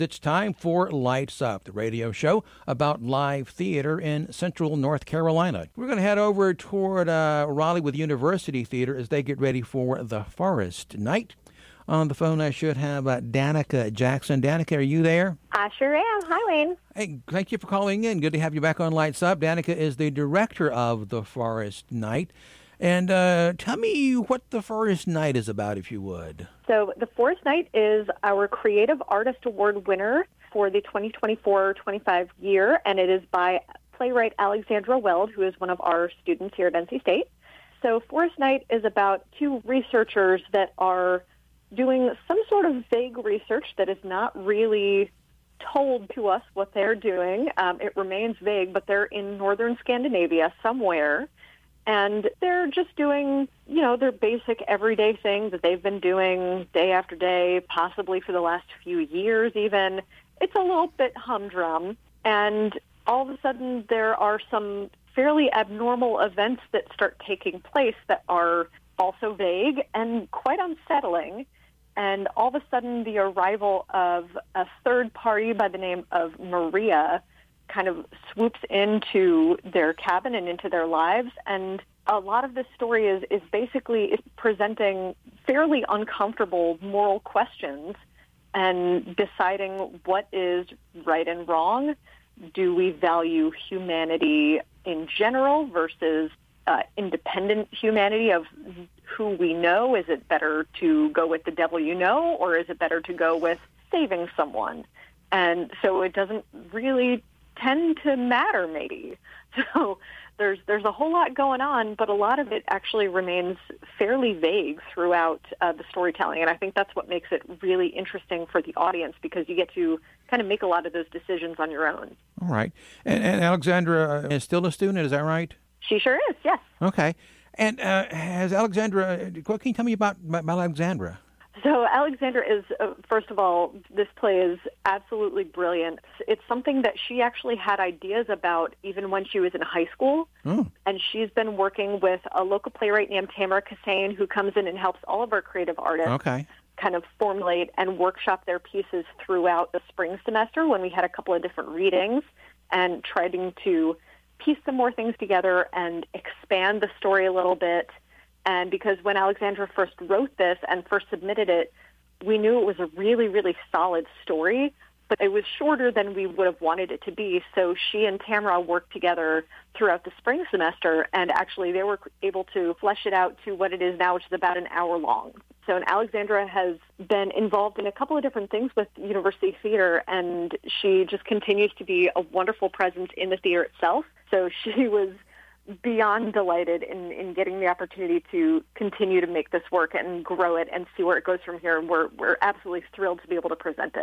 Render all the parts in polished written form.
It's time for Lights Up, the radio show about live theater in Central North Carolina. We're going to head over toward Raleigh with University Theater as they get ready for the Forest Night. On the phone, I should have Danica Jackson. Danica, are you there? I sure am. Hi, Wayne. Hey, thank you for calling in. Good to have you back on Lights Up. Danica is the director of the Forest Night. And tell me what the Forest Night is about, if you would. So the Forest Night is our Creative Artist Award winner for the 2024-25 year, and it is by playwright Alexandra Weld, who is one of our students here at NC State. So Forest Night is about two researchers that are doing some sort of vague research that is not really told to us what they're doing. It remains vague, but they're in northern Scandinavia somewhere. And they're just doing, their basic everyday thing that they've been doing day after day, possibly for the last few years even. It's a little bit humdrum. And all of a sudden there are some fairly abnormal events that start taking place that are also vague and quite unsettling. And all of a sudden the arrival of a third party by the name of Maria kind of swoops into their cabin and into their lives. And a lot of this story is basically presenting fairly uncomfortable moral questions and deciding what is right and wrong. Do we value humanity in general versus independent humanity of who we know? Is it better to go with the devil you know, or is it better to go with saving someone? And so it doesn't really tend to matter, maybe. So there's a whole lot going on, but a lot of it actually remains fairly vague throughout the storytelling. And I think that's what makes it really interesting for the audience, because you get to kind of make a lot of those decisions on your own. All right. And Alexandra is still a student, is that right? She sure is, yes. Okay. And has Alexandra, what can you tell me about Alexandra? So Alexandra is, first of all, this play is absolutely brilliant. It's something that she actually had ideas about even when she was in high school. And she's been working with a local playwright named Tamara Kassane, who comes in and helps all of our creative artists kind of formulate and workshop their pieces throughout the spring semester when we had a couple of different readings and trying to piece some more things together and expand the story a little bit. And because when Alexandra first wrote this and first submitted it, we knew it was a really, really solid story, but it was shorter than we would have wanted it to be. So she and Tamara worked together throughout the spring semester, and actually they were able to flesh it out to what it is now, which is about an hour long. So Alexandra has been involved in a couple of different things with University Theater, and she just continues to be a wonderful presence in the theater itself. So she was beyond delighted in getting the opportunity to continue to make this work and grow it and see where it goes from here. And we're absolutely thrilled to be able to present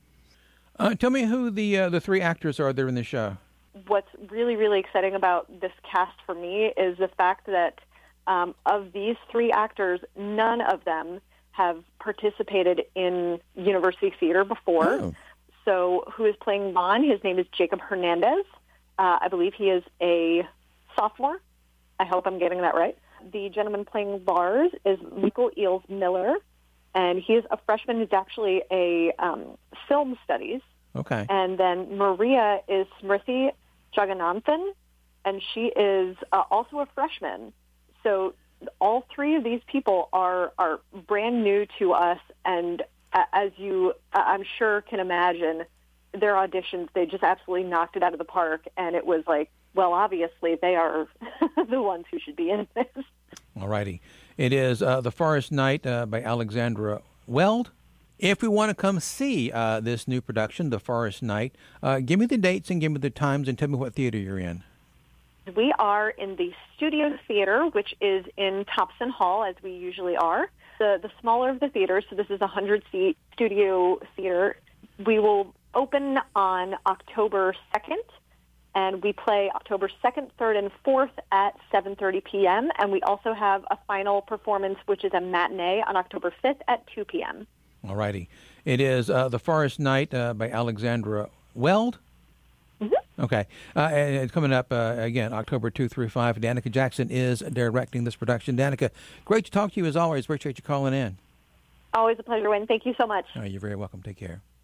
it. Tell me who the three actors are there in the show. What's really, really exciting about this cast for me is the fact that of these three actors, none of them have participated in University Theater before. Oh. So who is playing Lon? His name is Jacob Hernandez. I believe he is a sophomore. I hope I'm getting that right. The gentleman playing Lars is Michael Eels Miller, and he is a freshman who's actually a film studies. Okay. And then Maria is Smriti Jagannathan, and she is also a freshman. So all three of these people are brand new to us, and as you, I'm sure, can imagine, their auditions, they just absolutely knocked it out of the park, and it was like, well, obviously they are the ones who should be in this. All righty. It is The Forest Night by Alexandra Weld. If we want to come see this new production, The Forest Night, give me the dates and give me the times and tell me what theater you're in. We are in the Studio Theater, which is in Thompson Hall, as we usually are. The smaller of the theaters, so this is a 100-seat Studio Theater. We will open on October 2nd. And we play October 2nd, 3rd, and 4th at 7:30 p.m. And we also have a final performance, which is a matinee on October 5th at 2 p.m. All righty. It is The Forest Night by Alexandra Weld. Mm-hmm. Okay. And it's coming up, again, October 2 through 5. Danica Jackson is directing this production. Danica, great to talk to you as always. Appreciate you calling in. Always a pleasure, Wayne. Thank you so much. You're very welcome. Take care.